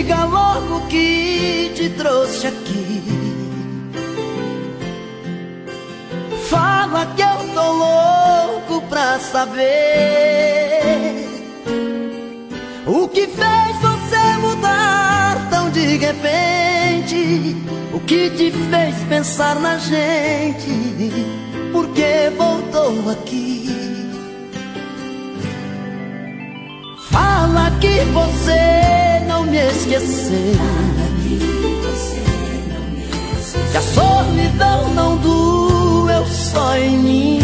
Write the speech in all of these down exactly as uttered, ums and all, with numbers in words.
diga logo o que te trouxe aqui. Fala que eu tô louco pra saber o que fez você mudar tão de repente. O que te fez pensar na gente? Por que voltou aqui? Fala que você não me esqueceu, que a solidão não doeu só em mim.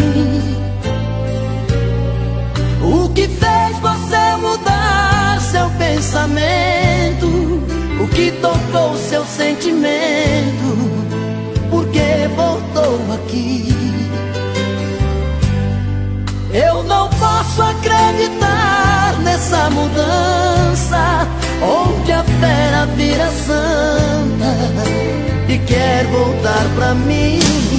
O que fez você mudar seu pensamento? O que tocou seu sentimento? Por que voltou aqui? Eu não posso acreditar nessa mudança, onde a fera vira santa e quer voltar pra mim.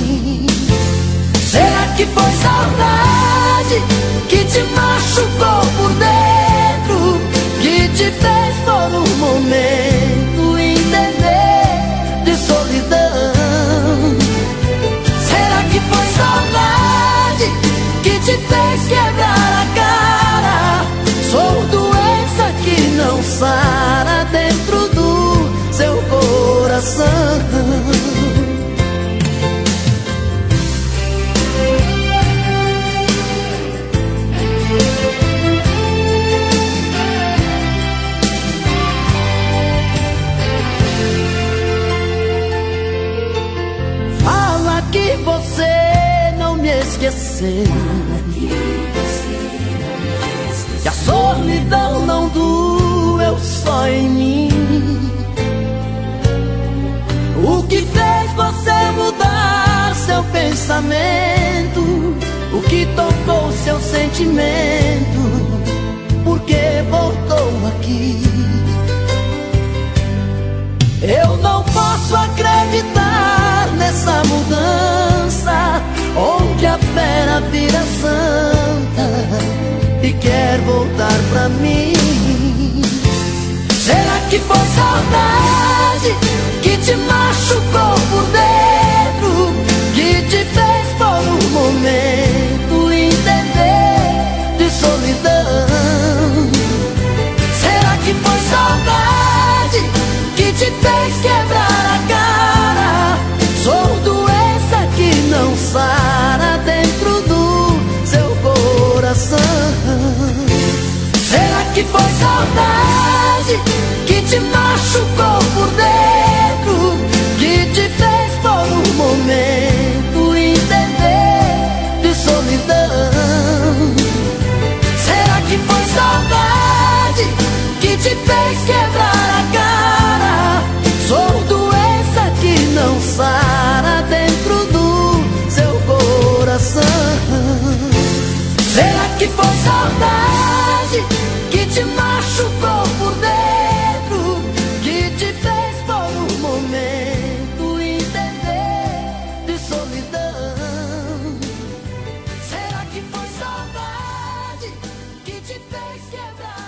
Será que foi saudade que te machucou por dentro, que te fez por um momento entender de solidão? Será que foi saudade que te fez quebrar a cara? Sou doença que não sara dentro do seu coração. Fala que você não me esqueceu, que a solidão não doeu só em mim. O que fez você mudar seu pensamento? O que tocou seu sentimento? Por que voltou aqui? Eu não posso acreditar nessa mudança, onde a fera vira santa e quer voltar pra mim. Será que foi saudade que te machucou por dentro, que te fez por um momento entender de solidão? Será que foi saudade que te fez quebrar a cara? Sou doença que não sara dentro do seu coração. Será que foi saudade que te machucou por dentro, que te fez por um momento entender de solidão? Será que foi saudade que te fez quebrar a cara? Sou doença que não sara dentro do seu coração. Será que foi saudade que te machucou por dentro, que te fez por um momento entender de solidão? Será que foi saudade que te fez quebrar?